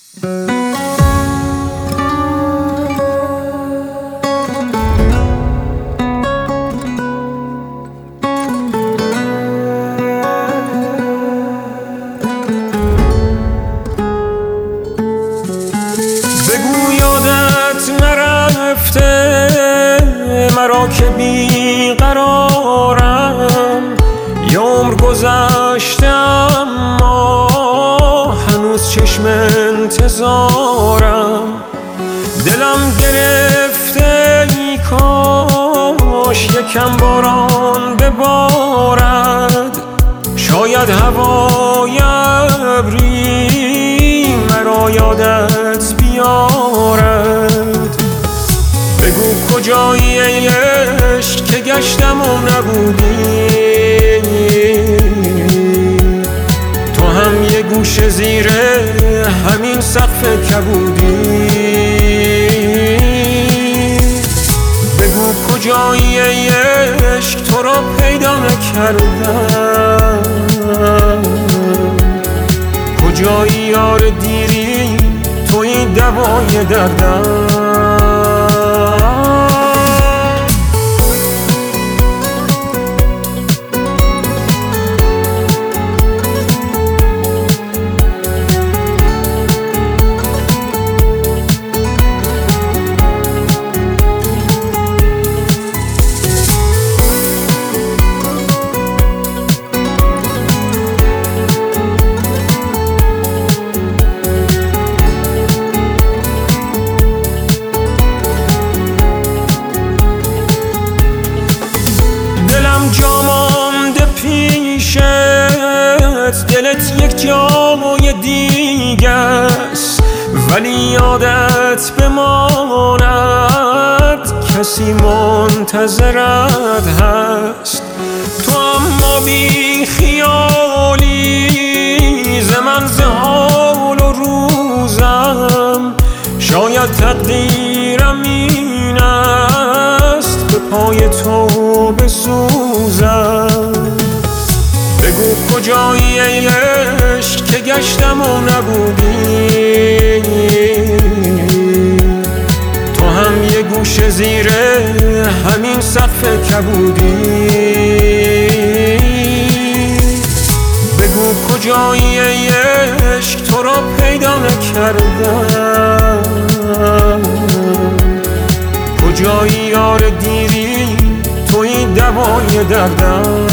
بگو یادت نرفته مرا که بیقرارم، یه عمر گذشته اما هنوز چشم انتظارم. دلم گرفته ای کاش یکم باران ببارد، شاید هوای ابری مرا یادت بیارد. بگو کجایی ای عشق که گشتم و نبودی، تو هم یه گوشه زیر همین سقف کبودی. بگو کجایی ای عشق تو را پیدا نکردم، کجایی یار دیری توی دوای دردم. جا مانده پیشت، دلت یک جای دیگه است، ولی یادت بماند کسی منتظرت هست. تو اما بی خیالی ز من ز حال و روزم، شاید تقدیرم این است به پای تو بسوزم. بگو کجایی ای عشق که گشتم و نبودی، تو هم یه گوشه زیر همین سقف کبودی. بگو کجایی ای عشق تو را پیدا نکردم، کجایی یار دیری توی دوای دردم.